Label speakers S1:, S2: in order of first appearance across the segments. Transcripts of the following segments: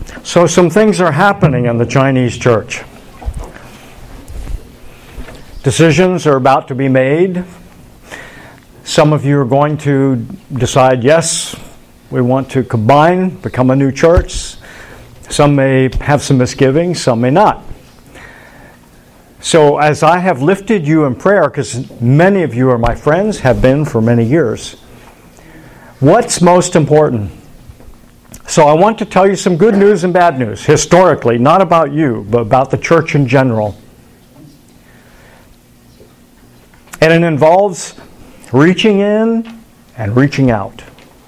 S1: So some things are happening in the Chinese church. Decisions are about to be made. Some of you are going to decide, yes, we want to combine, become a new church. Some may have some misgivings, some may not. So as I have lifted you in prayer, because many of you are my friends, have been for many years, what's most important? So I want to tell you some good news and bad news, historically, not about you, but about the church in general. And it involves reaching in and reaching out.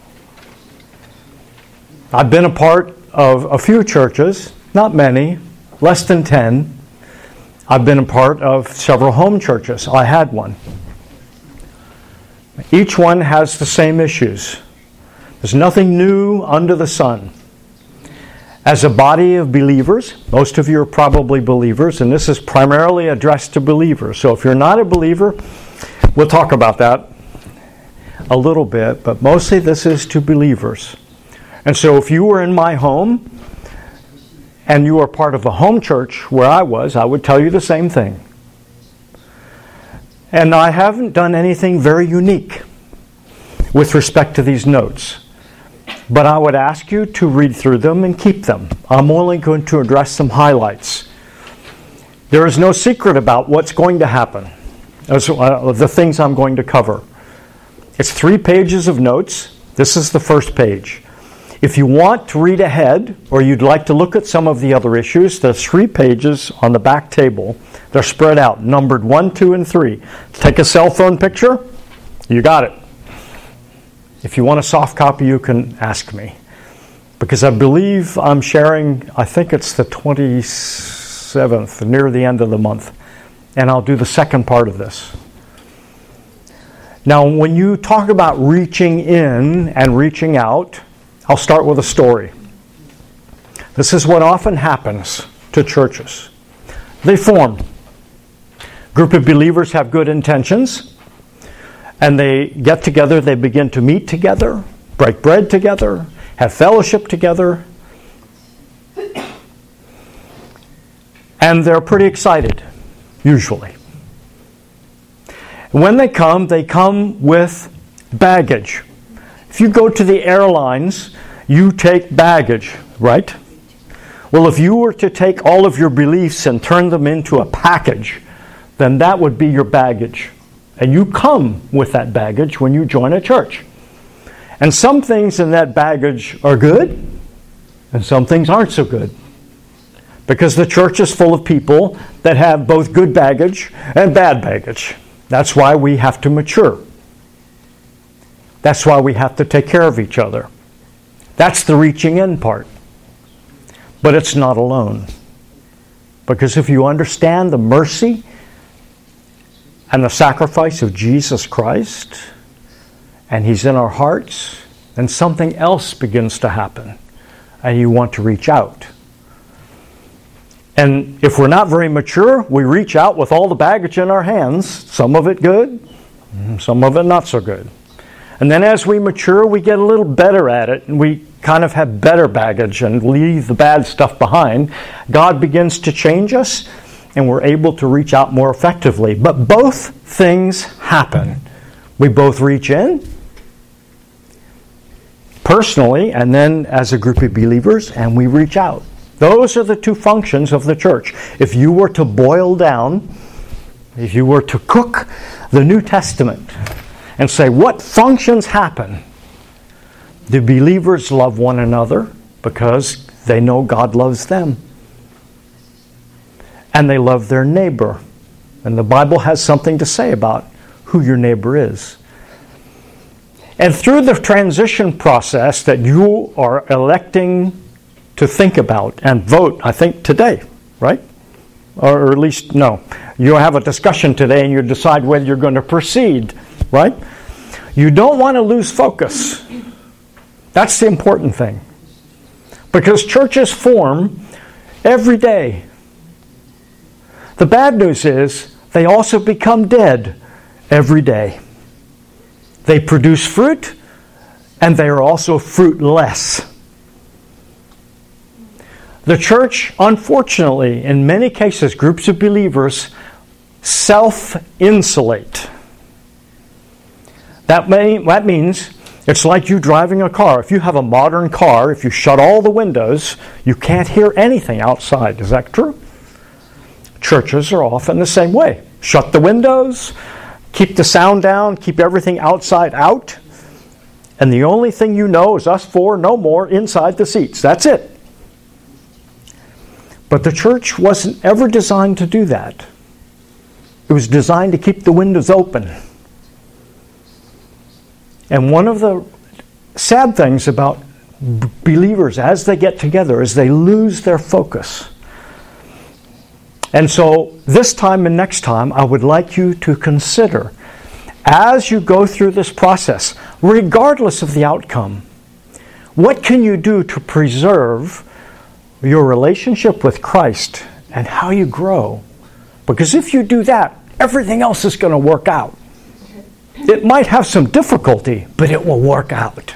S1: I've been a part of a few churches, not many, less than 10. I've been a part of several home churches. I had one. Each one has the same issues. There's nothing new under the sun. As a body of believers, most of you are probably believers, and this is primarily addressed to believers. So if you're not a believer, we'll talk about that a little bit, but mostly this is to believers. And so if you were in my home and you are part of a home church where I was, I would tell you the same thing. And I haven't done anything very unique with respect to these notes. But I would ask you to read through them and keep them. I'm only going to address some highlights. There is no secret about what's going to happen, the things I'm going to cover. It's 3 pages of notes. This is the first page. If you want to read ahead, or you'd like to look at some of the other issues, there's 3 pages on the back table. They're spread out, numbered 1, 2, and 3. Take a cell phone picture. You got it. If you want a soft copy, you can ask me. Because I believe I'm sharing, I think it's the 27th, near the end of the month. And I'll do the second part of this. Now, when you talk about reaching in and reaching out, I'll start with a story. This is what often happens to churches. They form. A group of believers have good intentions. And they get together, they begin to meet together, break bread together, have fellowship together. And they're pretty excited, usually. When they come with baggage. If you go to the airlines, you take baggage, right? Well, if you were to take all of your beliefs and turn them into a package, then that would be your baggage. And you come with that baggage when you join a church. And some things in that baggage are good, and some things aren't so good. Because the church is full of people that have both good baggage and bad baggage. That's why we have to mature. That's why we have to take care of each other. That's the reaching in part. But it's not alone. Because if you understand the mercy and the sacrifice of Jesus Christ, and He's in our hearts, then something else begins to happen, and you want to reach out. And if we're not very mature, we reach out with all the baggage in our hands, some of it good, some of it not so good. And then as we mature, we get a little better at it, and we kind of have better baggage and leave the bad stuff behind. God begins to change us, and we're able to reach out more effectively. But both things happen. We both reach in, personally, and then as a group of believers, and we reach out. Those are the 2 functions of the church. If you were to boil down, if you were to cook the New Testament and say, what functions happen? The believers love one another because they know God loves them. And they love their neighbor. And the Bible has something to say about who your neighbor is. And through the transition process that you are electing to think about and vote, I think today, right? Or at least, no. You'll have a discussion today and you decide whether you're going to proceed, right? You don't want to lose focus. That's the important thing. Because churches form every day. The bad news is they also become dead every day. They produce fruit, and they are also fruitless. The church, unfortunately, in many cases, groups of believers self-insulate. That means it's like you driving a car. If you have a modern car, if you shut all the windows, you can't hear anything outside. Is that true? Churches are often the same way. Shut the windows, keep the sound down, keep everything outside out, and the only thing you know is us four, no more, inside the seats. That's it. But the church wasn't ever designed to do that. It was designed to keep the windows open. And one of the sad things about believers as they get together is they lose their focus. And so this time and next time, I would like you to consider, as you go through this process, regardless of the outcome, what can you do to preserve your relationship with Christ and how you grow? Because if you do that, everything else is going to work out. It might have some difficulty, but it will work out.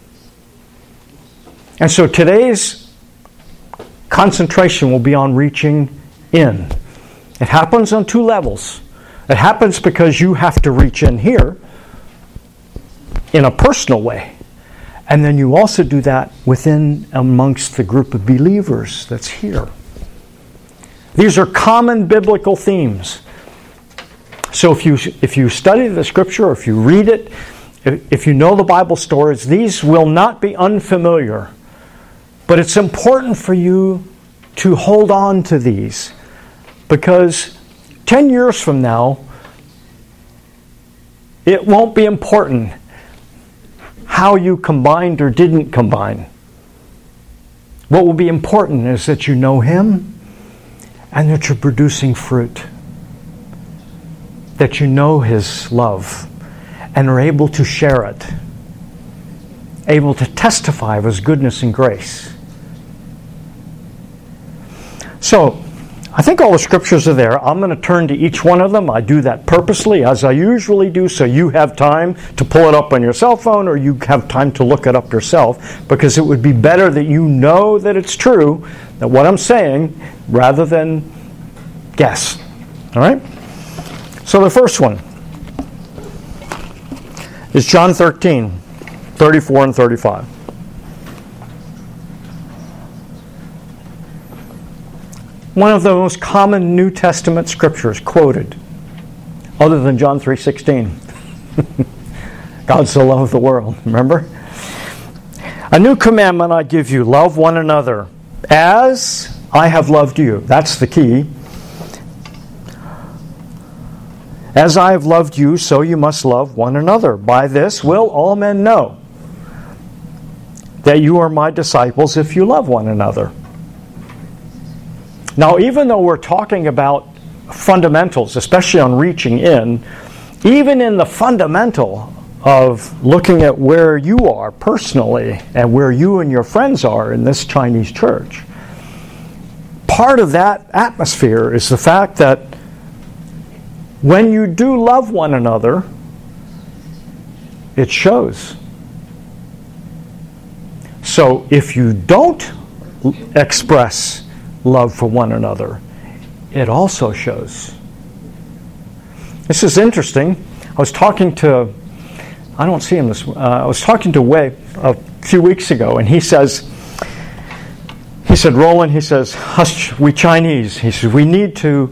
S1: And so today's concentration will be on reaching in. It happens on two levels. It happens because you have to reach in here in a personal way. And then you also do that within amongst the group of believers that's here. These are common biblical themes. So if you study the Scripture, or if you read it, if you know the Bible stories, these will not be unfamiliar. But it's important for you to hold on to these, because 10 years from now, it won't be important how you combined or didn't combine. What will be important is that you know Him and that you're producing fruit. That you know His love and are able to share it. Able to testify of His goodness and grace. So, I think all the scriptures are there. I'm going to turn to each one of them. I do that purposely, as I usually do, so you have time to pull it up on your cell phone, or you have time to look it up yourself, because it would be better that you know that it's true, that what I'm saying, rather than guess. All right? So the first one is John 13, 34 and 35. One of the most common New Testament scriptures quoted, other than John 3:16. God so loved the world, remember? A new commandment I give you, love one another as I have loved you. That's the key. As I have loved you, so you must love one another. By this will all men know that you are my disciples if you love one another. Now, even though we're talking about fundamentals, especially on reaching in, even in the fundamental of looking at where you are personally and where you and your friends are in this Chinese church, part of that atmosphere is the fact that when you do love one another, it shows. So if you don't express love for one another, it also shows. This is interesting. I was talking to, I don't see him this, I was talking to Wei a few weeks ago, and he said, Roland, he says, hush, we Chinese, he says, we need to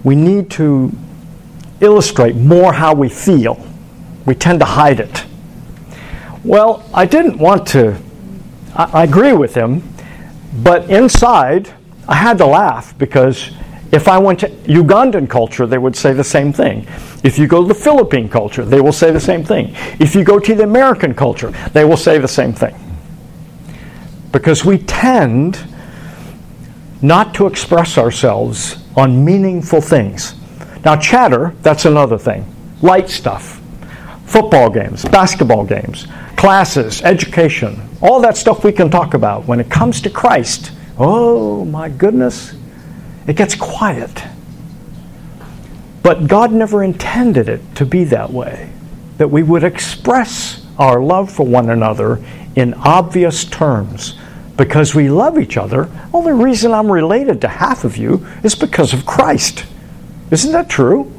S1: illustrate more how we feel. We tend to hide it. Well, I didn't want to, I agree with him, but inside, I had to laugh, because if I went to Ugandan culture, they would say the same thing. If you go to the Philippine culture, they will say the same thing. If you go to the American culture, they will say the same thing. Because we tend not to express ourselves on meaningful things. Now, chatter, that's another thing. Light stuff. Football games, basketball games, classes, education, all that stuff we can talk about. When it comes to Christ, oh my goodness, it gets quiet. But God never intended it to be that way, that we would express our love for one another in obvious terms, because we love each other. Only reason I'm related to half of you is because of Christ. Isn't that true?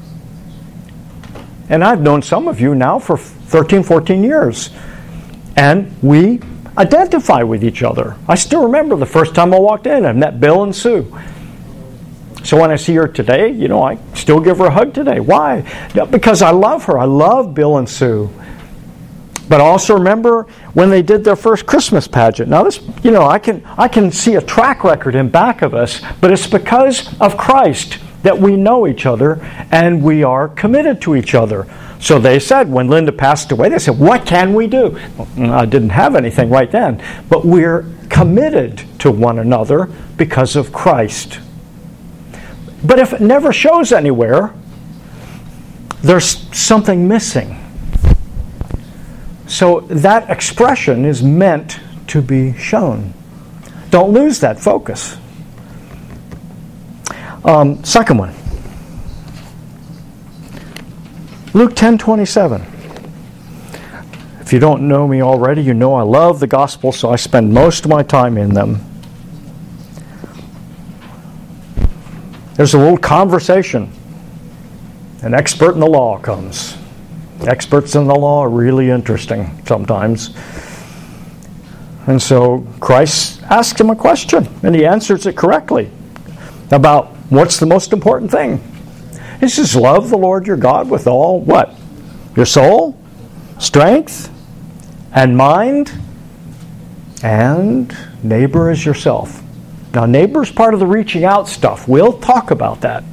S1: And I've known some of you now for 13, 14 years. And we identify with each other. I still remember the first time I walked in, I met Bill and Sue. So when I see her today, I still give her a hug today. Why? Because I love her. I love Bill and Sue. But I also remember when they did their first Christmas pageant. Now this, I can see a track record in back of us, but it's because of Christ that we know each other and we are committed to each other. So they said, when Linda passed away, they said, what can we do? Well, I didn't have anything right then, but we're committed to one another because of Christ. But if it never shows anywhere, there's something missing. So that expression is meant to be shown. Don't lose that focus. Second one. Luke 10:27. If you don't know me already, you know I love the gospel, so I spend most of my time in them. There's a little conversation. An expert in the law comes. Experts in the law are really interesting sometimes. And so Christ asks him a question, and he answers it correctly about what's the most important thing. He says, love the Lord your God with all, what? Your soul, strength, and mind, and neighbor as yourself. Now, neighbor is part of the reaching out stuff. We'll talk about that.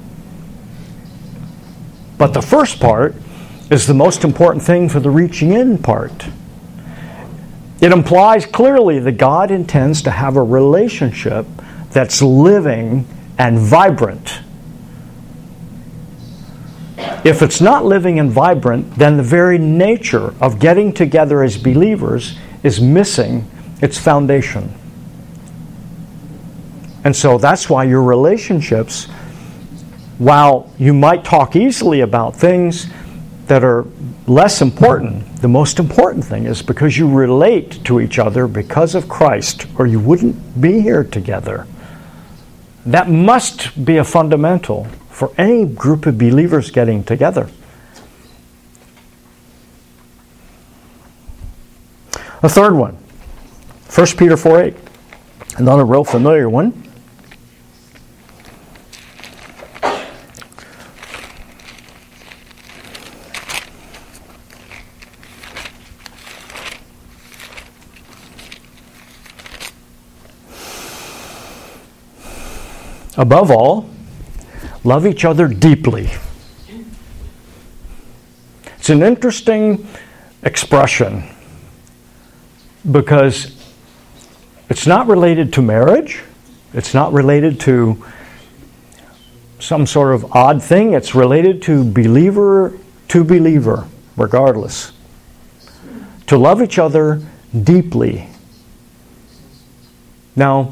S1: But the first part is the most important thing for the reaching in part. It implies clearly that God intends to have a relationship that's living and vibrant. If it's not living and vibrant, then the very nature of getting together as believers is missing its foundation. And so that's why your relationships, while you might talk easily about things that are less important, the most important thing is because you relate to each other because of Christ, or you wouldn't be here together. That must be a fundamental for any group of believers getting together. A third one, 1 Peter 4:8, another real familiar one. Above all, love each other deeply. It's an interesting expression because it's not related to marriage. It's not related to some sort of odd thing. It's related to believer, regardless. To love each other deeply. Now,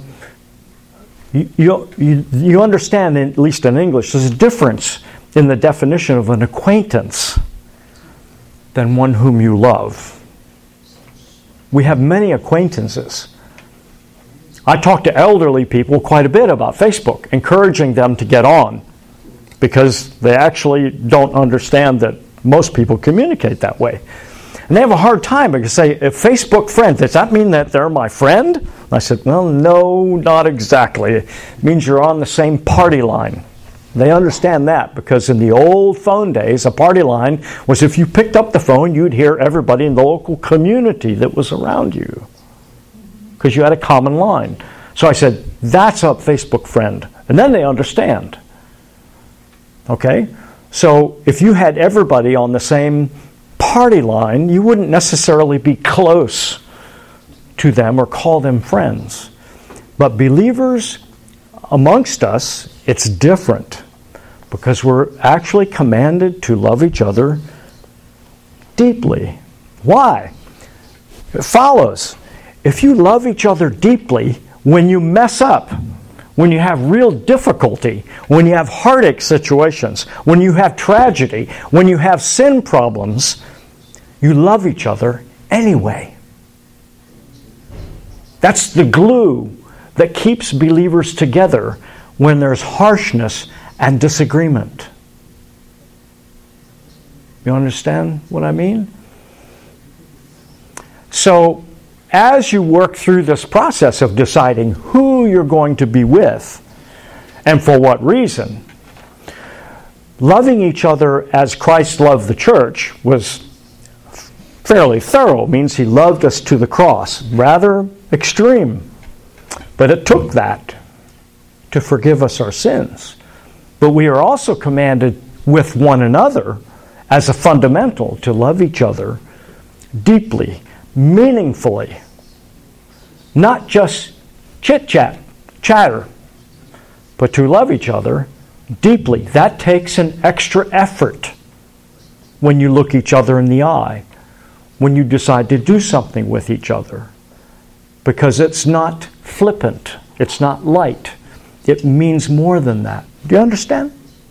S1: you understand, at least in English, there's a difference in the definition of an acquaintance than one whom you love. We have many acquaintances. I talk to elderly people quite a bit about Facebook, encouraging them to get on, because they actually don't understand that most people communicate that way. And they have a hard time because say, a Facebook friend, does that mean that they're my friend? And I said, well, no, not exactly. It means you're on the same party line. They understand that because in the old phone days, a party line was if you picked up the phone, you'd hear everybody in the local community that was around you because you had a common line. So I said, that's a Facebook friend. And then they understand. Okay? So if you had everybody on the same party line, you wouldn't necessarily be close to them or call them friends. But believers amongst us, it's different because we're actually commanded to love each other deeply. Why? It follows. If you love each other deeply, when you mess up, when you have real difficulty, when you have heartache situations, when you have tragedy, when you have sin problems, you love each other anyway. That's the glue that keeps believers together when there's harshness and disagreement. You understand what I mean? So, as you work through this process of deciding who you're going to be with and for what reason, loving each other as Christ loved the church was fairly thorough. It means he loved us to the cross. Rather extreme. But it took that to forgive us our sins. But we are also commanded with one another as a fundamental to love each other deeply, meaningfully. Not just chit-chat, chatter, but to love each other deeply. That takes an extra effort when you look each other in the eye, when you decide to do something with each other. Because it's not flippant. It's not light. It means more than that. Do you understand?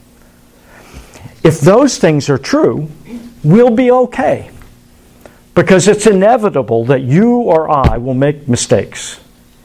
S1: If those things are true, we'll be okay. Because it's inevitable that you or I will make mistakes.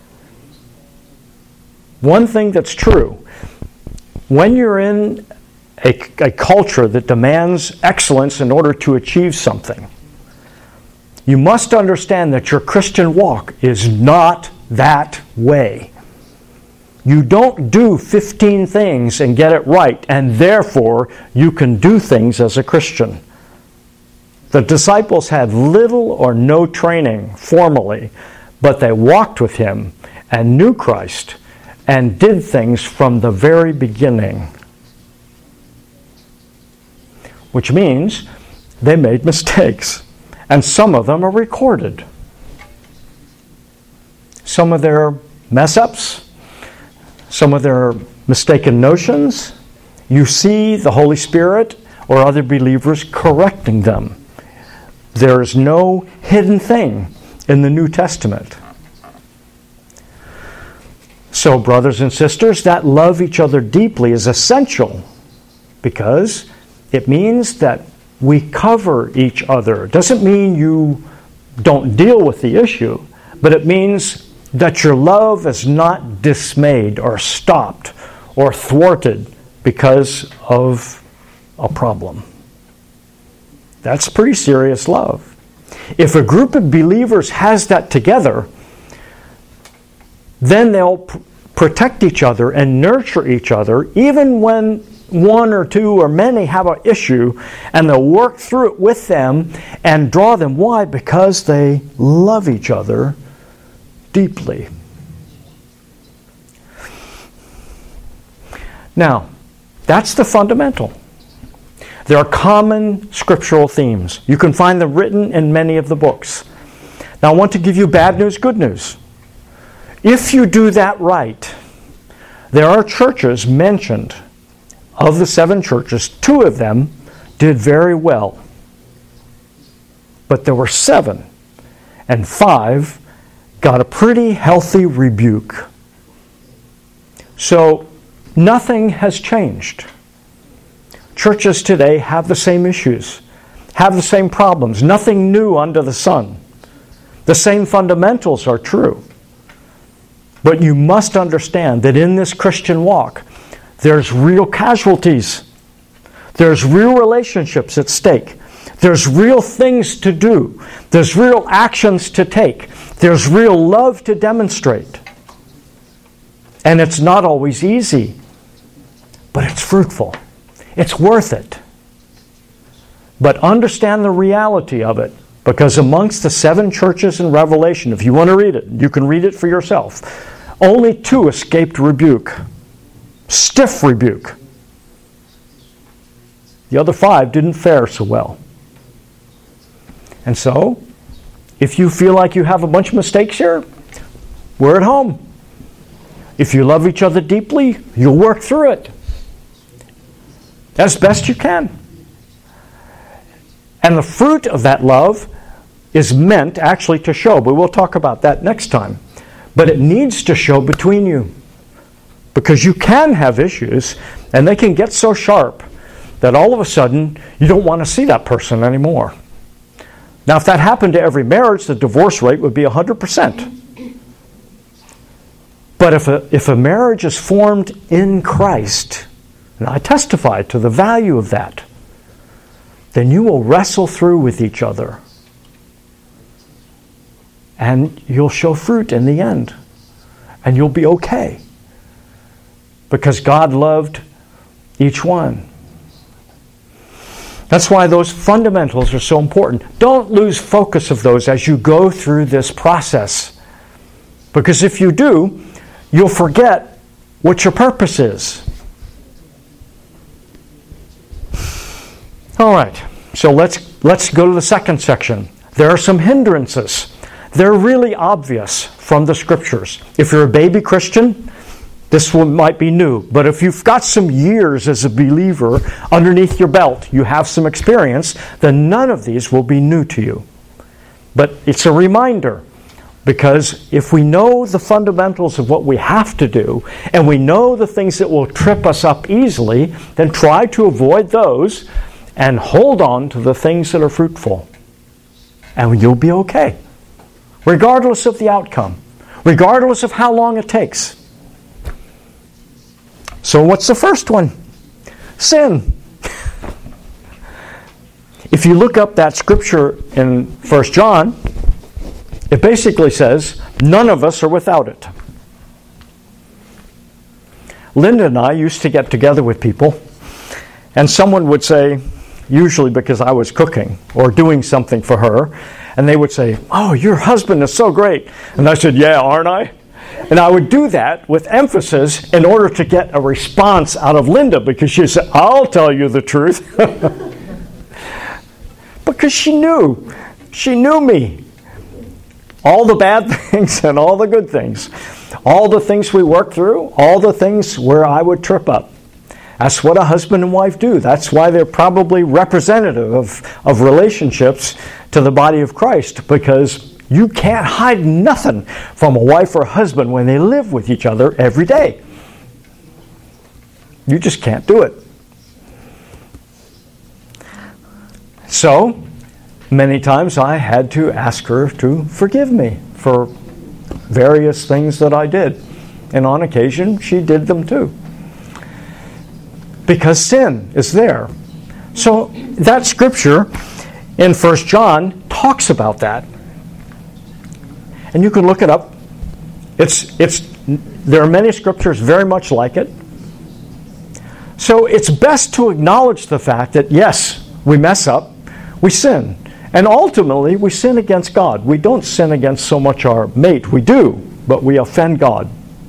S1: One thing that's true, when you're in a culture that demands excellence in order to achieve something, you must understand that your Christian walk is not that way. You don't do 15 things and get it right, and therefore you can do things as a Christian. The disciples had little or no training formally, but they walked with him and knew Christ and did things from the very beginning. Which means they made mistakes. And some of them are recorded. Some of their mess-ups, some of their mistaken notions, you see the Holy Spirit or other believers correcting them. There is no hidden thing in the New Testament. So, brothers and sisters, that love each other deeply is essential because it means that we cover each other. It doesn't mean you don't deal with the issue, but it means that your love is not dismayed or stopped or thwarted because of a problem. That's pretty serious love. If a group of believers has that together, then they'll protect each other and nurture each other even when one or two or many have an issue, and they'll work through it with them and draw them. Why? Because they love each other deeply. Now, that's the fundamental. There are common scriptural themes. You can find them written in many of the books. Now, I want to give you bad news, good news. If you do that right, there are churches mentioned. Of the 7 churches, 2 of them did very well. But there were 7, and 5 got a pretty healthy rebuke. So, nothing has changed. Churches today have the same issues, have the same problems, nothing new under the sun. The same fundamentals are true. But you must understand that in this Christian walk, there's real casualties. There's real relationships at stake. There's real things to do. There's real actions to take. There's real love to demonstrate. And it's not always easy, but it's fruitful. It's worth it. But understand the reality of it, because amongst the 7 churches in Revelation, if you want to read it, you can read it for yourself, only 2 escaped rebuke. Stiff rebuke. The other 5 didn't fare so well. And so, if you feel like you have a bunch of mistakes here, we're at home. If you love each other deeply, you'll work through it as best you can. And the fruit of that love is meant actually to show, but we'll talk about that next time. But it needs to show between you. Because you can have issues, and they can get so sharp that all of a sudden you don't want to see that person anymore. Now, if that happened to every marriage, the divorce rate would be 100%. But if a marriage is formed in Christ, and I testify to the value of that, then you will wrestle through with each other. And you'll show fruit in the end. And you'll be okay. Because God loved each one. That's why those fundamentals are so important. Don't lose focus of those as you go through this process. Because if you do, you'll forget what your purpose is. All right, so let's go to the second section. There are some hindrances. They're really obvious from the Scriptures. If you're a baby Christian, this one might be new. But if you've got some years as a believer underneath your belt, you have some experience, then none of these will be new to you. But it's a reminder. Because if we know the fundamentals of what we have to do, and we know the things that will trip us up easily, then try to avoid those and hold on to the things that are fruitful. And you'll be okay. Regardless of the outcome. Regardless of how long it takes. So what's the first one? Sin. If you look up that scripture in 1 John, it basically says, none of us are without it. Linda and I used to get together with people, and someone would say, usually because I was cooking or doing something for her, and they would say, oh, your husband is so great. And I said, yeah, aren't I? And I would do that with emphasis in order to get a response out of Linda, because she said, I'll tell you the truth. Because she knew me. All the bad things and all the good things. All the things we work through, all the things where I would trip up. That's what a husband and wife do. That's why they're probably representative of relationships to the body of Christ, because you can't hide nothing from a wife or a husband when they live with each other every day. You just can't do it. So, many times I had to ask her to forgive me for various things that I did. And on occasion, she did them too. Because sin is there. So that scripture in 1 John talks about that. And you can look it up. There are many scriptures very much like it. So it's best to acknowledge the fact that, yes, we mess up, we sin. And ultimately, we sin against God. We don't sin against so much our mate. We do, but we offend God.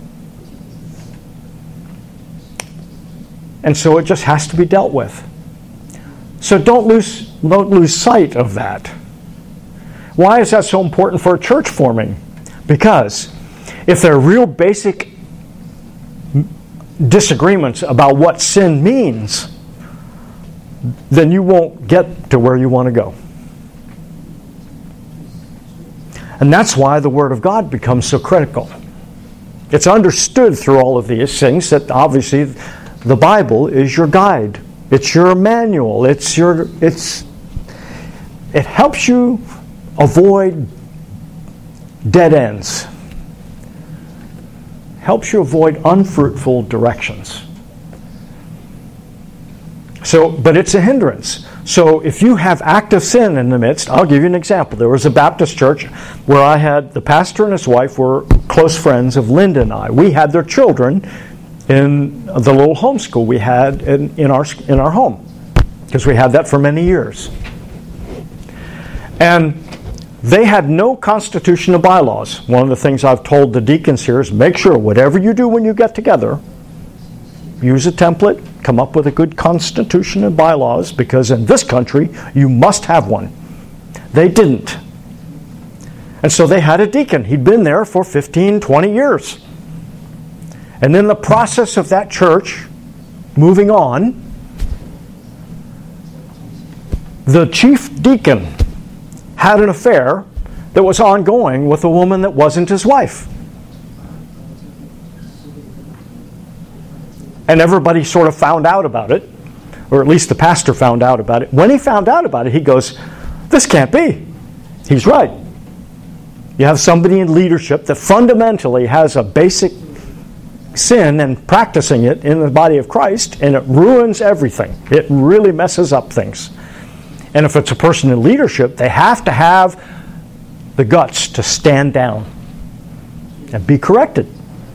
S1: And so it just has to be dealt with. So don't lose sight of that. Why is that so important for a church forming? Because if there are real basic disagreements about what sin means, then you won't get to where you want to go. And that's why the Word of God becomes so critical. It's understood through all of these things that obviously the Bible is your guide. It's your manual. It helps you avoid dead ends. Helps you avoid unfruitful directions. But it's a hindrance. So if you have active sin in the midst, I'll give you an example. There was a Baptist church where the pastor and his wife were close friends of Linda and I. We had their children in the little homeschool we had in our home, because we had that for many years. And they had no constitution of bylaws. One of the things I've told the deacons here is make sure whatever you do when you get together, use a template, come up with a good constitution and bylaws, because in this country you must have one. They didn't. And so they had a deacon. He'd been there for 15, 20 years. And in the process of that church moving on, the chief deacon had an affair that was ongoing with a woman that wasn't his wife. And everybody sort of found out about it, or at least the pastor found out about it. When he found out about it, he goes, this can't be. He's right. You have somebody in leadership that fundamentally has a basic sin and practicing it in the body of Christ, and it ruins everything. It really messes up things. And if it's a person in leadership, they have to have the guts to stand down and be corrected.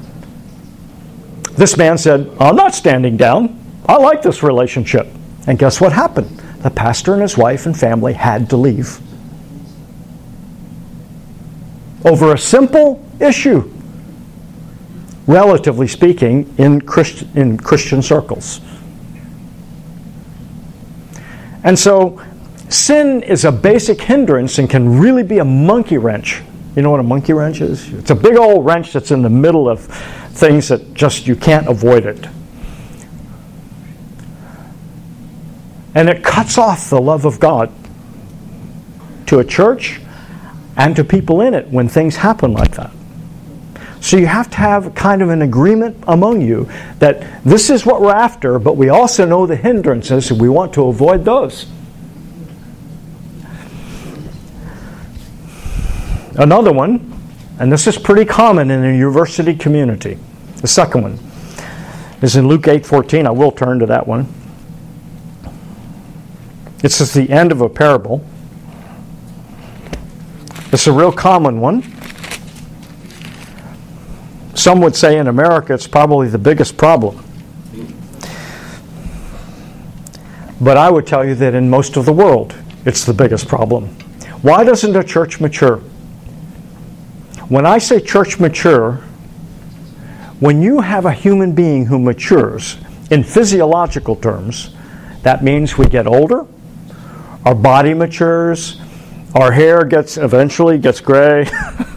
S1: This man said, I'm not standing down. I like this relationship. And guess what happened? The pastor and his wife and family had to leave. Over a simple issue, relatively speaking, in Christian circles. And so, sin is a basic hindrance and can really be a monkey wrench. You know what a monkey wrench is? It's a big old wrench that's in the middle of things that just you can't avoid it. And it cuts off the love of God to a church and to people in it when things happen like that. So you have to have kind of an agreement among you that this is what we're after, but we also know the hindrances and we want to avoid those. Another one, and this is pretty common in the university community. The second one is in Luke 8:14. I will turn to that one. It's just the end of a parable. It's a real common one. Some would say in America it's probably the biggest problem. But I would tell you that in most of the world it's the biggest problem. Why doesn't a church mature? When I say church mature, when you have a human being who matures in physiological terms, that means we get older, our body matures, our hair eventually gets gray.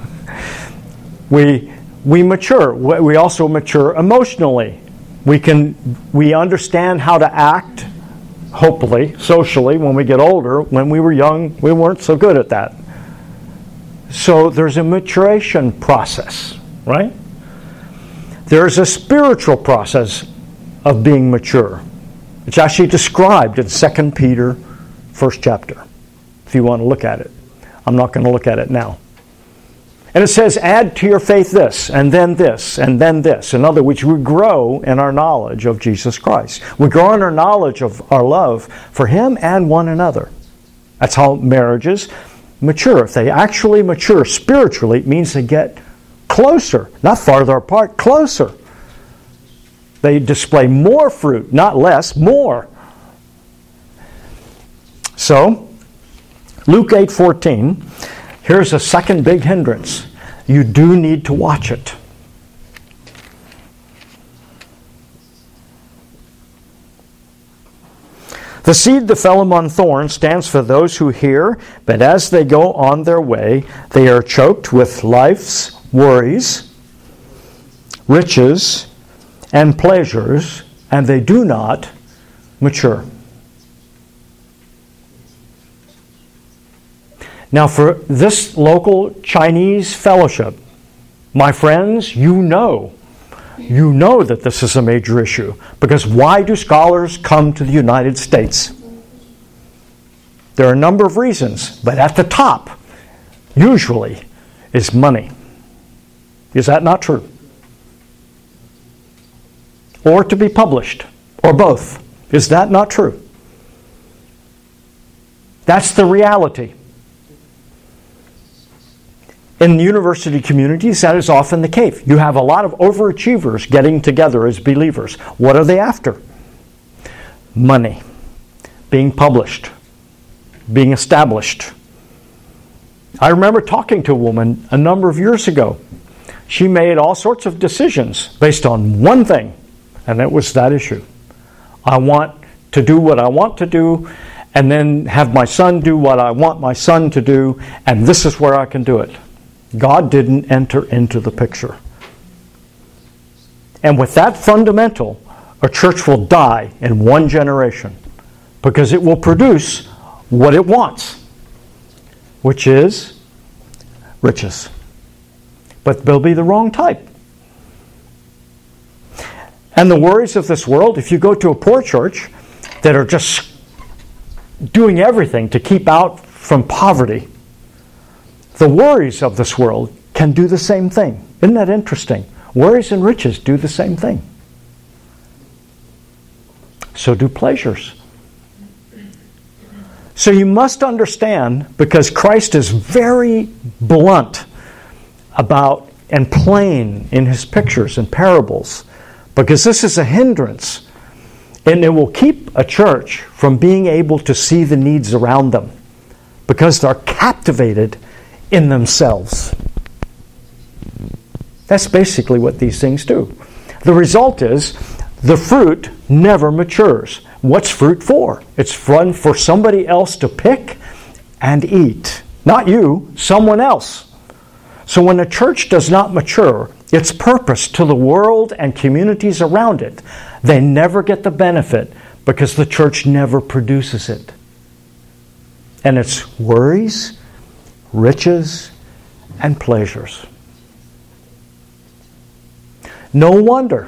S1: We mature. We also mature emotionally. We understand how to act, hopefully, socially when we get older. When we were young, we weren't so good at that. So there's a maturation process, right? There's a spiritual process of being mature. It's actually described in 2 Peter, 1st chapter, if you want to look at it. I'm not going to look at it now. And it says, add to your faith this, and then this, and then this. In other words, we grow in our knowledge of Jesus Christ. We grow in our knowledge of our love for Him and one another. That's how marriages mature. If they actually mature spiritually, it means they get closer, not farther apart, closer. They display more fruit, not less, more. So, Luke 8:14, here's a second big hindrance. You do need to watch it. The seed that fell among thorns stands for those who hear, but as they go on their way, they are choked with life's worries, riches, and pleasures, and they do not mature. Now, for this local Chinese fellowship, my friends, you know that this is a major issue. Because why do scholars come to the United States? There are a number of reasons, but at the top, usually, is money. Is that not true? Or to be published, or both. Is that not true? That's the reality. In university communities, that is often the case. You have a lot of overachievers getting together as believers. What are they after? Money. Being published. Being established. I remember talking to a woman a number of years ago. She made all sorts of decisions based on one thing, and it was that issue. I want to do what I want to do, and then have my son do what I want my son to do, and this is where I can do it. God didn't enter into the picture. And with that fundamental, a church will die in one generation because it will produce what it wants, which is riches. But they'll be the wrong type. And the worries of this world, if you go to a poor church that are just doing everything to keep out from poverty, the worries of this world can do the same thing. Isn't that interesting? Worries and riches do the same thing. So do pleasures. So you must understand, because Christ is very blunt about and plain in his pictures and parables, because this is a hindrance, and it will keep a church from being able to see the needs around them, because they're captivated in themselves. That's basically what these things do. The result is the fruit never matures. What's fruit for? It's fun for somebody else to pick and eat. Not you, someone else. So when a church does not mature its purpose to the world and communities around it, they never get the benefit because the church never produces it. And it's worries, riches, and pleasures. No wonder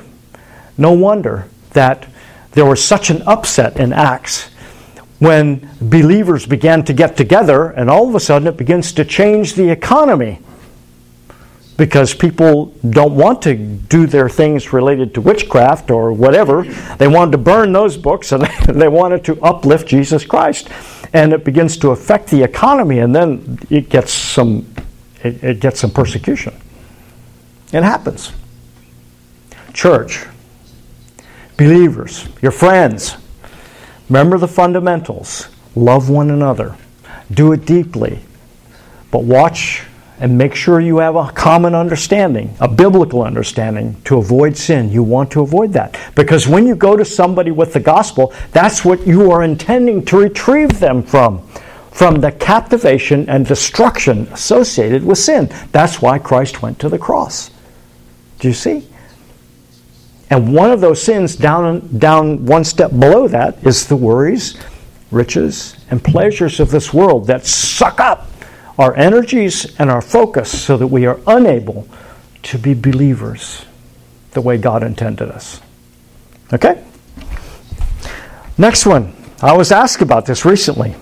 S1: that there was such an upset in Acts when believers began to get together, and all of a sudden it begins to change the economy because people don't want to do their things related to witchcraft or whatever. They wanted to burn those books, and they wanted to uplift Jesus Christ. And it begins to affect the economy, and then it gets some persecution. It happens. Church, believers, your friends, remember the fundamentals. Love one another. Do it deeply. But watch and make sure you have a common understanding, a biblical understanding, to avoid sin. You want to avoid that. Because when you go to somebody with the gospel, that's what you are intending to retrieve them from the captivation and destruction associated with sin. That's why Christ went to the cross. Do you see? And one of those sins down one step below that is the worries, riches, and pleasures of this world that suck up our energies and our focus so that we are unable to be believers the way God intended us. Okay? Next one. I was asked about this recently.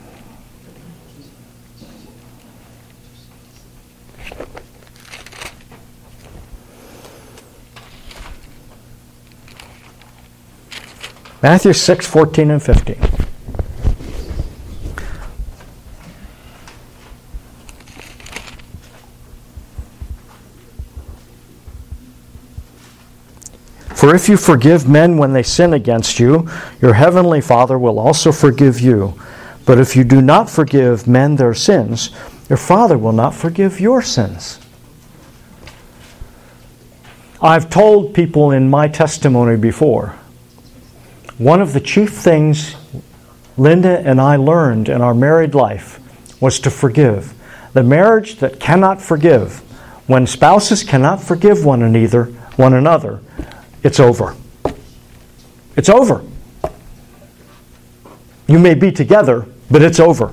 S1: Matthew 6, 14 and 15. For if you forgive men when they sin against you, your heavenly Father will also forgive you. But if you do not forgive men their sins, your Father will not forgive your sins. I've told people in my testimony before, one of the chief things Linda and I learned in our married life was to forgive. The marriage that cannot forgive, when spouses cannot forgive one another, it's over. It's over. You may be together, but it's over.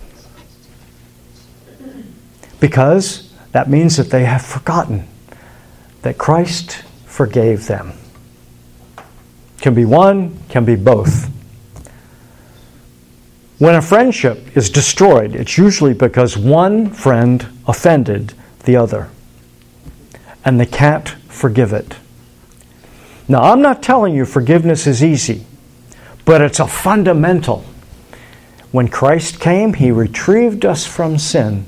S1: Because that means that they have forgotten that Christ forgave them. Can be one, can be both. When a friendship is destroyed, it's usually because one friend offended the other, and they can't forgive it. Now, I'm not telling you forgiveness is easy, but it's a fundamental. When Christ came, He retrieved us from sin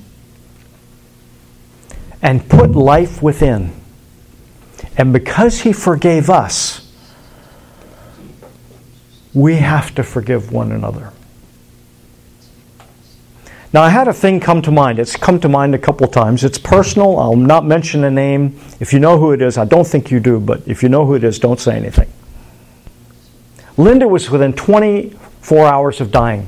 S1: and put life within. And because He forgave us, we have to forgive one another. Now, I had a thing come to mind. It's come to mind a couple of times. It's personal. I'll not mention a name. If you know who it is, I don't think you do, but if you know who it is, don't say anything. Linda was within 24 hours of dying.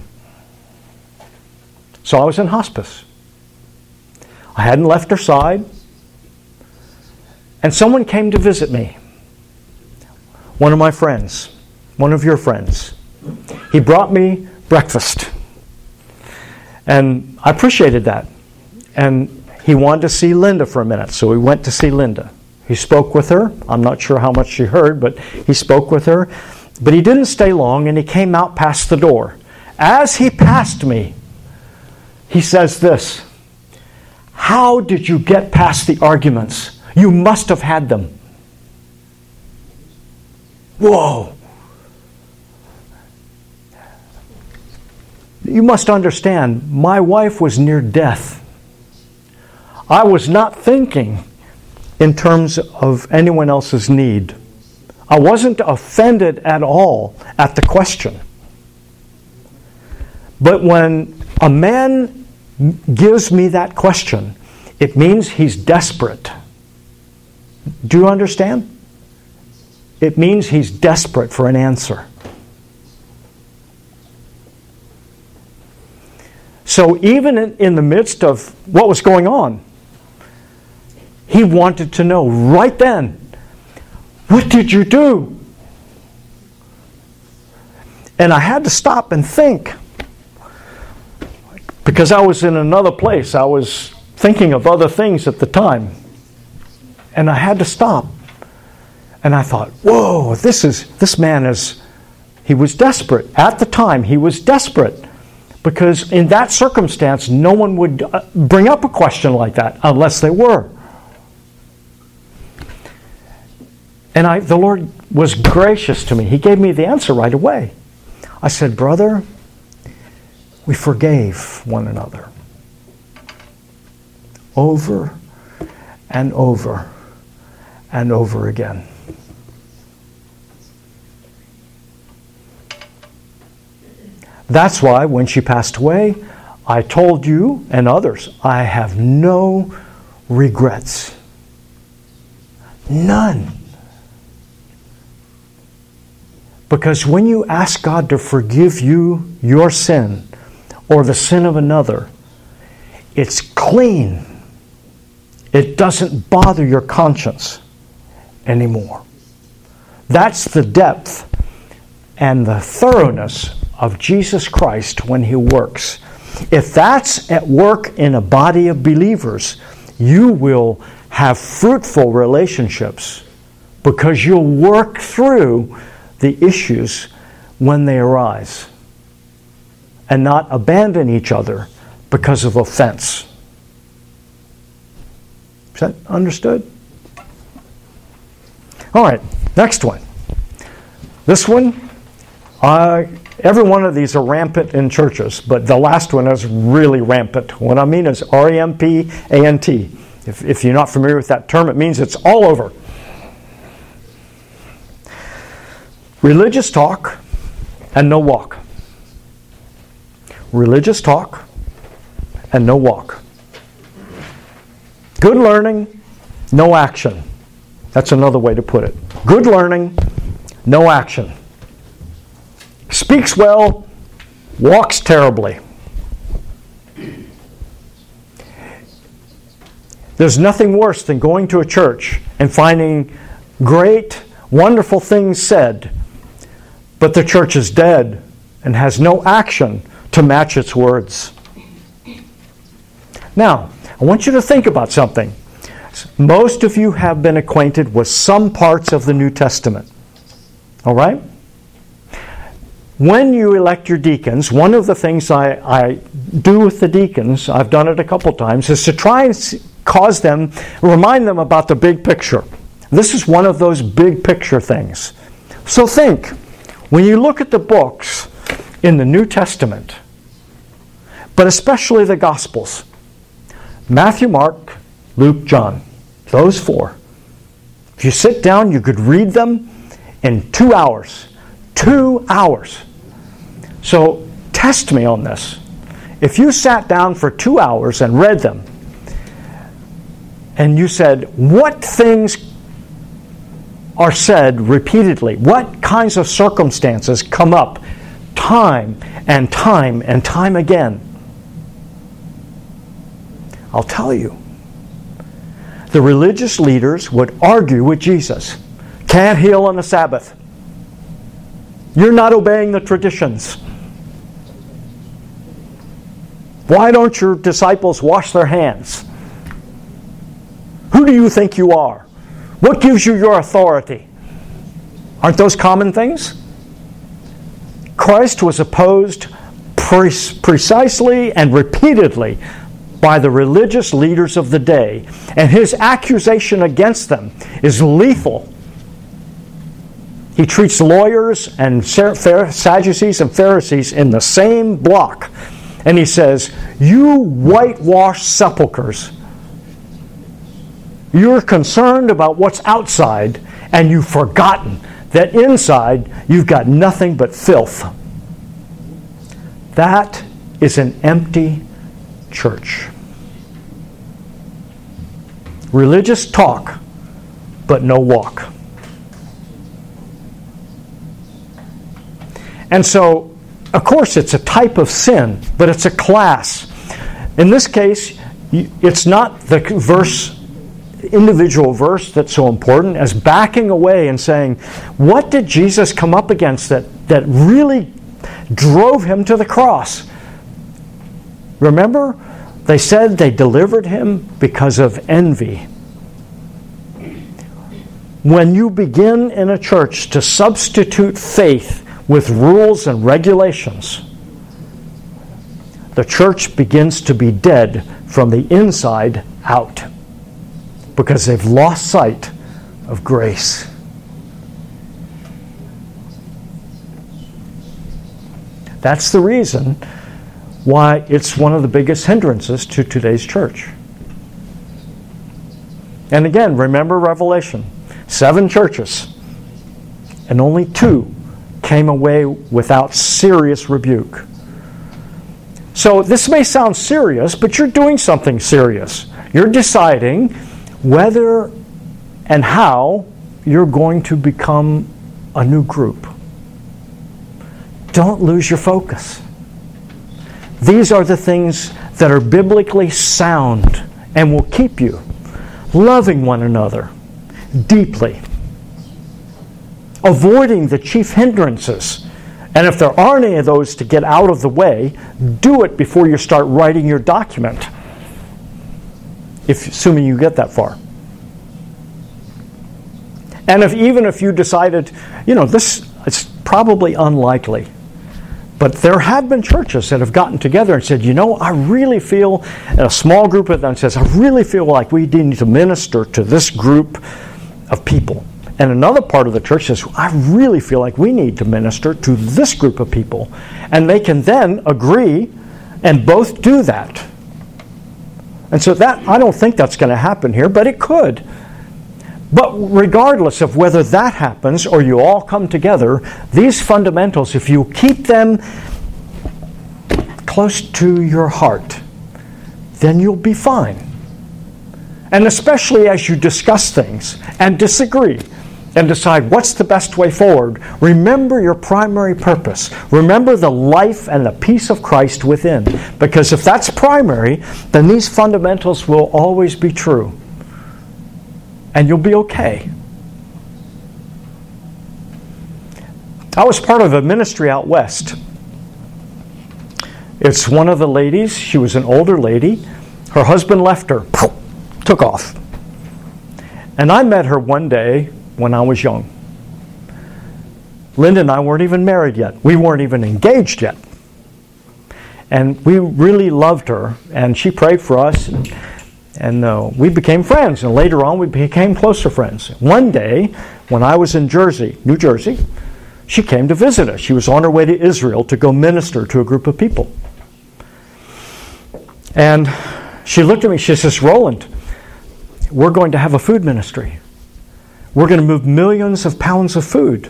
S1: So I was in hospice. I hadn't left her side. And someone came to visit me. One of my friends. One of your friends. He brought me breakfast. And I appreciated that. And he wanted to see Linda for a minute, so we went to see Linda. He spoke with her. I'm not sure how much she heard, but he spoke with her. But he didn't stay long, and he came out past the door. As he passed me, he says this, "How did you get past the arguments? You must have had them." Whoa! You must understand, my wife was near death. I was not thinking in terms of anyone else's need. I wasn't offended at all at the question. But when a man gives me that question, it means he's desperate. Do you understand? It means he's desperate for an answer. So even in the midst of what was going on, he wanted to know right then, what did you do? And I had to stop and think, because I was in another place. I was thinking of other things at the time. And I had to stop. And I thought, whoa, this man he was desperate. At the time, he was desperate. Because in that circumstance, no one would bring up a question like that unless they were. And the Lord was gracious to me. He gave me the answer right away. I said, brother, we forgave one another. Over and over and over again. That's why when she passed away, I told you and others, I have no regrets. None. Because when you ask God to forgive you your sin or the sin of another, it's clean. It doesn't bother your conscience anymore. That's the depth and the thoroughness of Jesus Christ when He works. If that's at work in a body of believers, you will have fruitful relationships because you'll work through the issues when they arise and not abandon each other because of offense. Is that understood? All right, next one. This one, every one of these are rampant in churches, but the last one is really rampant. What I mean is R-E-M-P-A-N-T. If you're not familiar with that term, it means it's all over. Religious talk and no walk. Religious talk and no walk. Good learning, no action. That's another way to put it. Good learning, no action. Speaks well, walks terribly. There's nothing worse than going to a church and finding great, wonderful things said, but the church is dead and has no action to match its words. Now, I want you to think about something. Most of you have been acquainted with some parts of the New Testament. All right? When you elect your deacons, one of the things I do with the deacons, I've done it a couple times, is to try and remind them about the big picture. This is one of those big picture things. So think, when you look at the books in the New Testament, but especially the Gospels, Matthew, Mark, Luke, John, those four. If you sit down, you could read them in 2 hours. 2 hours. So test me on this. If you sat down for 2 hours and read them, and you said, what things are said repeatedly? What kinds of circumstances come up time and time and time again? I'll tell you. The religious leaders would argue with Jesus. Can't heal on the Sabbath. You're not obeying the traditions. Why don't your disciples wash their hands? Who do you think you are? What gives you your authority? Aren't those common things? Christ was opposed precisely and repeatedly by the religious leaders of the day, and his accusation against them is lethal. He treats lawyers and Sadducees and Pharisees in the same block. And he says, you whitewashed sepulchres. You're concerned about what's outside, and you've forgotten that inside you've got nothing but filth. That is an empty church. Religious talk, but no walk. And so, of course, it's a type of sin, but it's a class. In this case, it's not the individual verse that's so important as backing away and saying, what did Jesus come up against that really drove him to the cross? Remember, they said they delivered him because of envy. When you begin in a church to substitute faith with rules and regulations, the church begins to be dead from the inside out because they've lost sight of grace. That's the reason why it's one of the biggest hindrances to today's church. And again, remember Revelation. 7 churches, and only 2 came away without serious rebuke. So this may sound serious, but you're doing something serious. You're deciding whether and how you're going to become a new group. Don't lose your focus. These are the things that are biblically sound and will keep you loving one another deeply, avoiding the chief hindrances. And if there aren't any of those to get out of the way, do it before you start writing your document, assuming you get that far. And even if you decided, this is probably unlikely, but there have been churches that have gotten together and said, I really feel, and a small group of them says, I really feel like we need to minister to this group of people. And another part of the church says, I really feel like we need to minister to this group of people. And they can then agree and both do that. And so I don't think that's going to happen here, but it could. But regardless of whether that happens or you all come together, these fundamentals, if you keep them close to your heart, then you'll be fine. And especially as you discuss things and disagree and decide what's the best way forward, remember your primary purpose. Remember the life and the peace of Christ within. Because if that's primary, then these fundamentals will always be true. And you'll be okay. I was part of a ministry out west. It's one of the ladies. She was an older lady. Her husband left her. Took off. And I met her one day when I was young. Linda and I weren't even married yet. We weren't even engaged yet. And we really loved her. And she prayed for us. And we became friends. And later on, we became closer friends. One day, when I was in New Jersey, she came to visit us. She was on her way to Israel to go minister to a group of people. And she looked at me. She says, Roland, we're going to have a food ministry. We're going to move millions of pounds of food.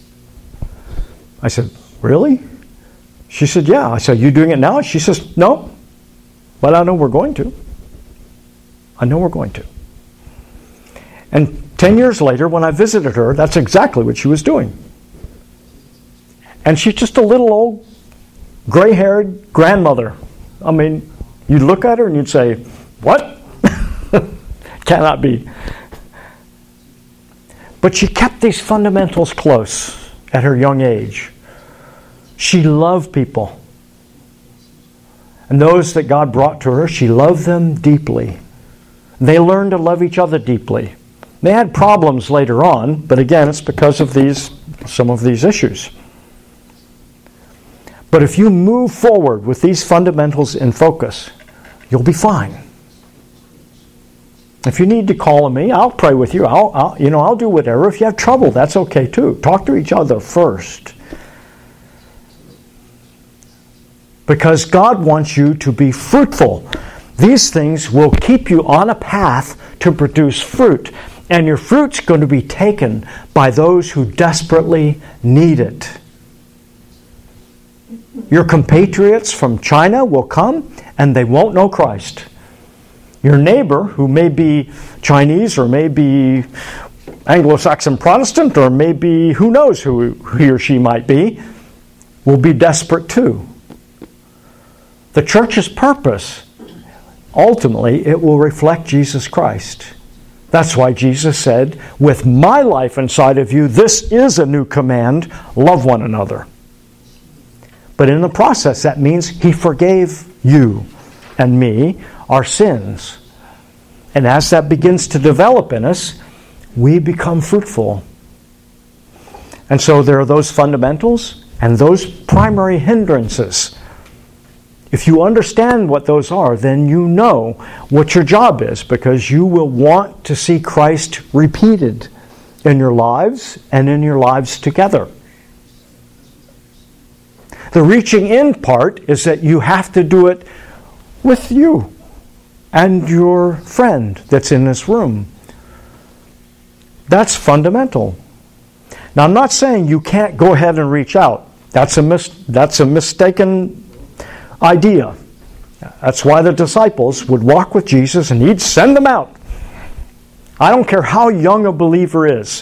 S1: I said, really? She said, yeah. I said, you doing it now? She says, no, but I know we're going to. I know we're going to. And 10 years later, when I visited her, that's exactly what she was doing. And she's just a little old, gray-haired grandmother. I mean, you'd look at her and you'd say, what? Cannot be. But she kept these fundamentals close at her young age. She loved people. And those that God brought to her, she loved them deeply. They learned to love each other deeply. They had problems later on, but again, it's because of some of these issues. But if you move forward with these fundamentals in focus, you'll be fine. If you need to call on me, I'll pray with you. I'll do whatever. If you have trouble, that's okay too. Talk to each other first. Because God wants you to be fruitful. These things will keep you on a path to produce fruit. And your fruit's going to be taken by those who desperately need it. Your compatriots from China will come and they won't know Christ. Your neighbor, who may be Chinese or may be Anglo-Saxon Protestant or maybe who knows who he or she might be, will be desperate too. The church's purpose, ultimately, it will reflect Jesus Christ. That's why Jesus said, with my life inside of you, this is a new command, love one another. But in the process, that means He forgave you and me our sins. And as that begins to develop in us, we become fruitful. And so there are those fundamentals and those primary hindrances. If you understand what those are, then you know what your job is, because you will want to see Christ repeated in your lives and in your lives together. The reaching in part is that you have to do it with you and your friend that's in this room. That's fundamental. Now, I'm not saying you can't go ahead and reach out. That's a mistaken idea. That's why the disciples would walk with Jesus and He'd send them out. I don't care how young a believer is.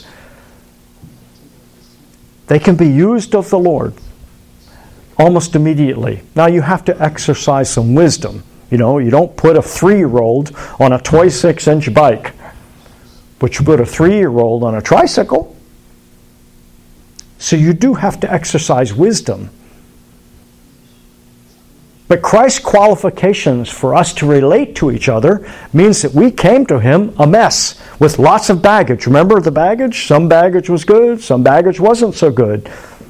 S1: They can be used of the Lord almost immediately. Now you have to exercise some wisdom. You don't put a 3-year-old on a toy 6-inch bike, but you put a 3-year-old on a tricycle. So you do have to exercise wisdom. But Christ's qualifications for us to relate to each other means that we came to Him a mess with lots of baggage. Remember the baggage? Some baggage was good, some baggage wasn't so good.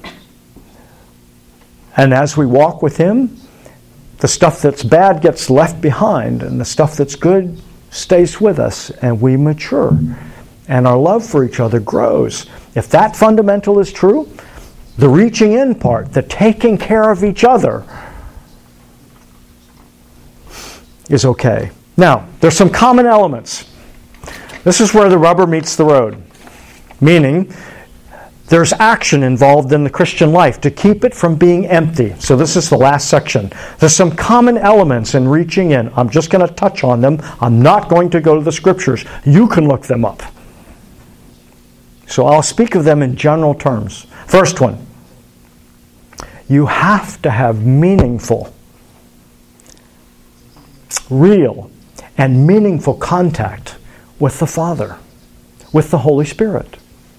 S1: And as we walk with Him, the stuff that's bad gets left behind, and the stuff that's good stays with us, and we mature. And our love for each other grows. If that fundamental is true, the reaching in part, the taking care of each other, is okay. Now, there's some common elements. This is where the rubber meets the road. Meaning, there's action involved in the Christian life to keep it from being empty. So this is the last section. There's some common elements in reaching in. I'm just going to touch on them. I'm not going to go to the Scriptures. You can look them up. So I'll speak of them in general terms. First one. You have to have meaningful, real, and meaningful contact with the Father, with the Holy Spirit.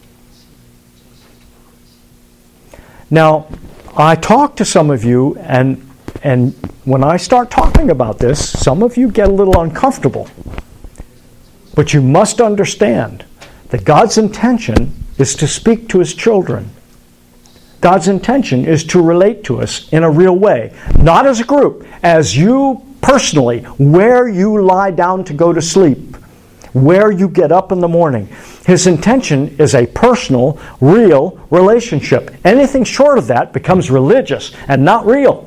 S1: Now, I talk to some of you, and when I start talking about this, some of you get a little uncomfortable. But you must understand that God's intention is to speak to His children. God's intention is to relate to us in a real way, not as a group, as you personally, where you lie down to go to sleep, where you get up in the morning. His intention is a personal, real relationship. Anything short of that becomes religious and not real.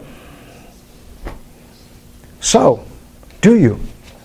S1: So, do you?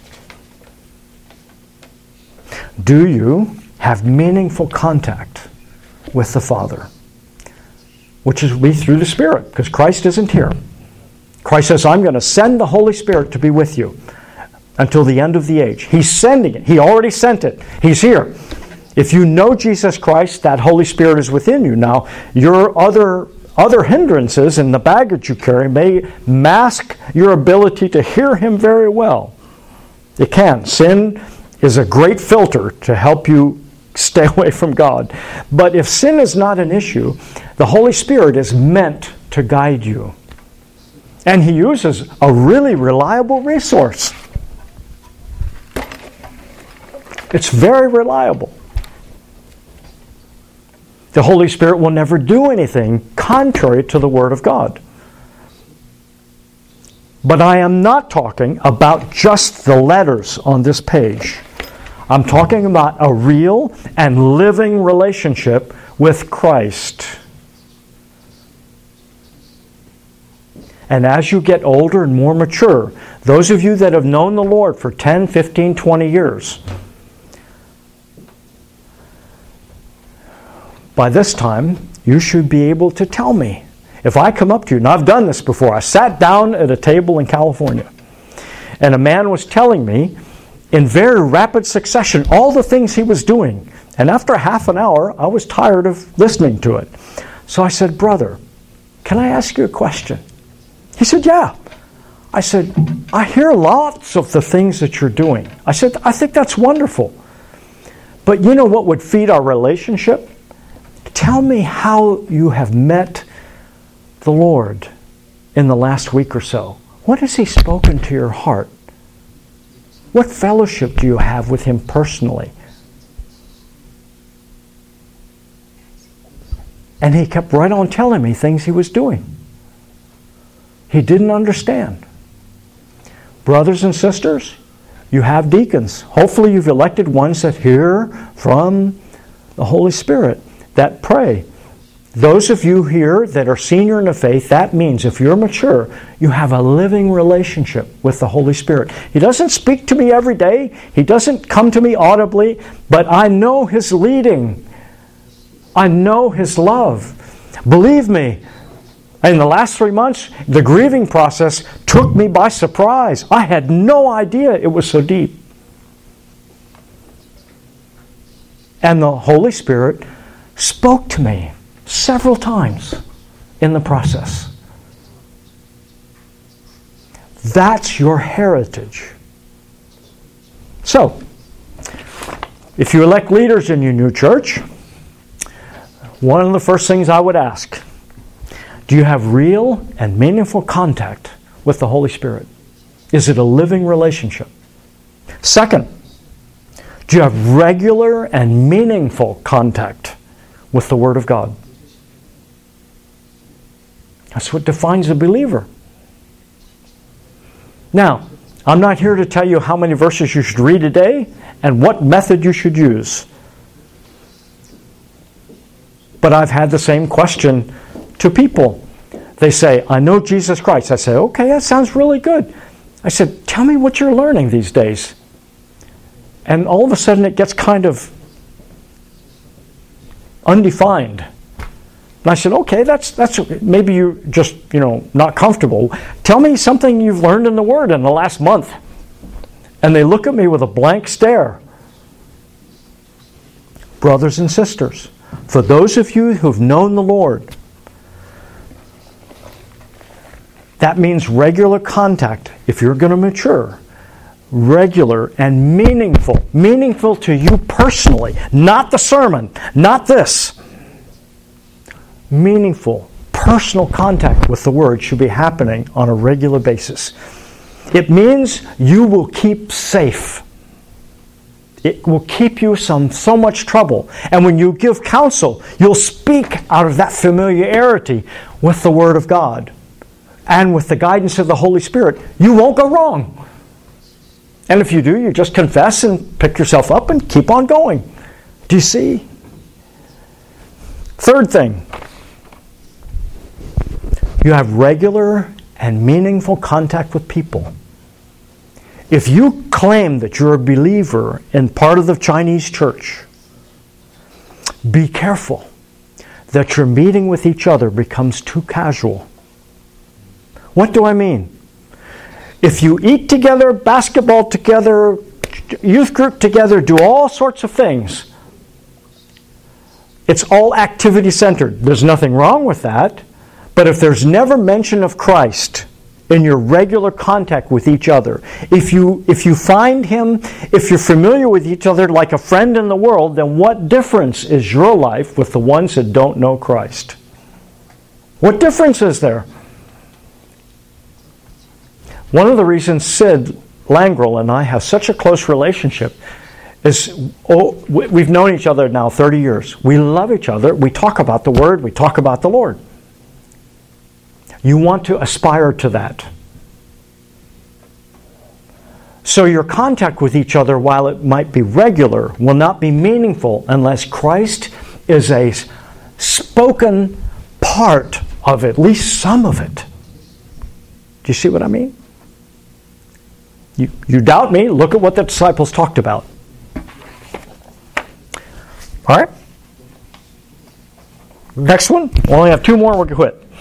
S1: Do you have meaningful contact with the Father? Which is be through the Spirit, because Christ isn't here. Christ says, I'm going to send the Holy Spirit to be with you until the end of the age. He's sending it. He already sent it. He's here. If you know Jesus Christ, that Holy Spirit is within you. Now, your other hindrances and the baggage you carry may mask your ability to hear Him very well. It can. Sin is a great filter to help you stay away from God. But if sin is not an issue, the Holy Spirit is meant to guide you. And He uses a really reliable resource. It's very reliable. The Holy Spirit will never do anything contrary to the Word of God. But I am not talking about just the letters on this page. I'm talking about a real and living relationship with Christ. And as you get older and more mature, those of you that have known the Lord for 10, 15, 20 years, by this time, you should be able to tell me. If I come up to you, and I've done this before, I sat down at a table in California, and a man was telling me in very rapid succession all the things he was doing. And after half an hour, I was tired of listening to it. So I said, "Brother, can I ask you a question?" He said, "Yeah." I said, "I hear lots of the things that you're doing." I said, "I think that's wonderful. But you know what would feed our relationship? Tell me how you have met the Lord in the last week or so. What has He spoken to your heart? What fellowship do you have with Him personally?" And he kept right on telling me things he was doing. He didn't understand. Brothers and sisters, you have deacons. Hopefully you've elected ones that hear from the Holy Spirit, that pray. Those of you here that are senior in the faith, that means if you're mature, you have a living relationship with the Holy Spirit. He doesn't speak to me every day. He doesn't come to me audibly, but I know His leading. I know His love. Believe me, in the last 3 months, the grieving process took me by surprise. I had no idea it was so deep. And the Holy Spirit spoke to me several times in the process. That's your heritage. So, if you elect leaders in your new church, one of the first things I would ask, do you have real and meaningful contact with the Holy Spirit? Is it a living relationship? Second, do you have regular and meaningful contact with the Word of God? That's what defines a believer. Now, I'm not here to tell you how many verses you should read a day and what method you should use. But I've had the same question to people. They say, "I know Jesus Christ." I say, "Okay, that sounds really good." I said, "Tell me what you're learning these days." And all of a sudden it gets kind of undefined. And I said, "Okay, that's maybe you're just, not comfortable. Tell me something you've learned in the Word in the last month." And they look at me with a blank stare. Brothers and sisters, for those of you who've known the Lord, that means regular contact. If you're going to mature, regular and meaningful. Meaningful to you personally. Not the sermon. Not this. Meaningful, personal contact with the Word should be happening on a regular basis. It means you will keep safe. It will keep you from so much trouble. And when you give counsel, you'll speak out of that familiarity with the Word of God. And with the guidance of the Holy Spirit, you won't go wrong. And if you do, you just confess and pick yourself up and keep on going. Do you see? Third thing, you have regular and meaningful contact with people. If you claim that you're a believer in part of the Chinese church, be careful that your meeting with each other becomes too casual. What do I mean? If you eat together, basketball together, youth group together, do all sorts of things, it's all activity centered. There's nothing wrong with that. But if there's never mention of Christ in your regular contact with each other, if you find Him, if you're familiar with each other like a friend in the world, then what difference is your life with the ones that don't know Christ? What difference is there? One of the reasons Sid Langrel and I have such a close relationship is we've known each other now 30 years. We love each other. We talk about the Word. We talk about the Lord. You want to aspire to that. So your contact with each other, while it might be regular, will not be meaningful unless Christ is a spoken part of at least some of it. Do you see what I mean? You doubt me? Look at what the disciples talked about. All right? Next one. We only have two more, we're going to quit.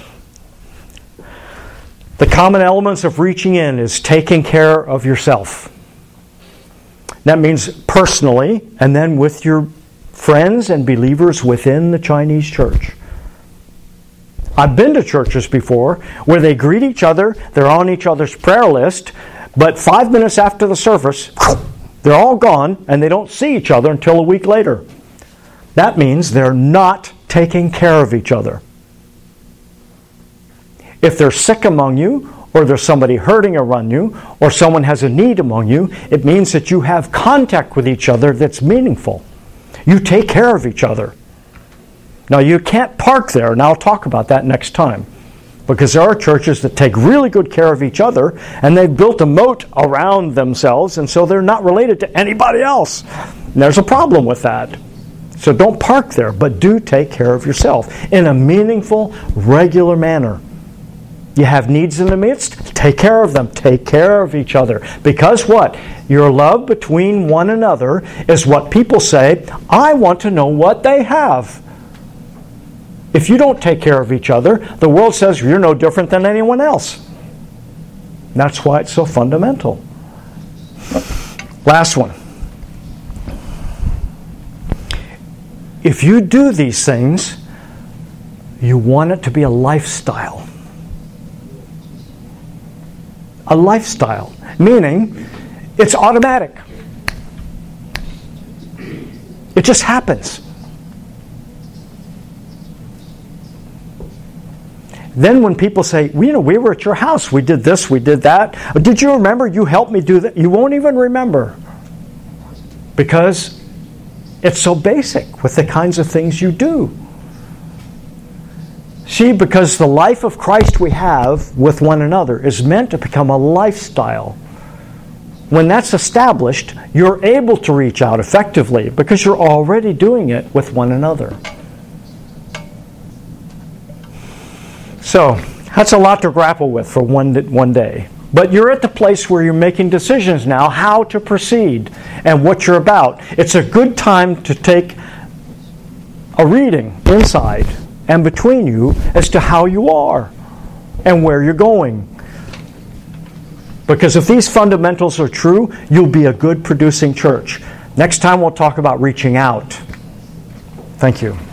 S1: The common elements of reaching in is taking care of yourself. That means personally, and then with your friends and believers within the Chinese church. I've been to churches before where they greet each other, they're on each other's prayer list, but 5 minutes after the service, they're all gone, and they don't see each other until a week later. That means they're not taking care of each other. If they're sick among you, or there's somebody hurting around you, or someone has a need among you, it means that you have contact with each other that's meaningful. You take care of each other. Now, you can't park there, and I'll talk about that next time. Because there are churches that take really good care of each other, and they've built a moat around themselves, and so they're not related to anybody else. And there's a problem with that. So don't park there, but do take care of yourself in a meaningful, regular manner. You have needs in the midst, take care of them. Take care of each other. Because what? Your love between one another is what people say, I want to know what they have. If you don't take care of each other, the world says you're no different than anyone else. That's why it's so fundamental. Last one. If you do these things, you want it to be a lifestyle. A lifestyle, meaning it's automatic. It just happens. Then when people say, we were at your house, we did this, we did that. Did you remember you helped me do that? You won't even remember. Because it's so basic with the kinds of things you do. See, because the life of Christ we have with one another is meant to become a lifestyle. When that's established, you're able to reach out effectively because you're already doing it with one another. So, that's a lot to grapple with for one day. But you're at the place where you're making decisions now how to proceed and what you're about. It's a good time to take a reading inside and between you as to how you are and where you're going. Because if these fundamentals are true, you'll be a good producing church. Next time we'll talk about reaching out. Thank you.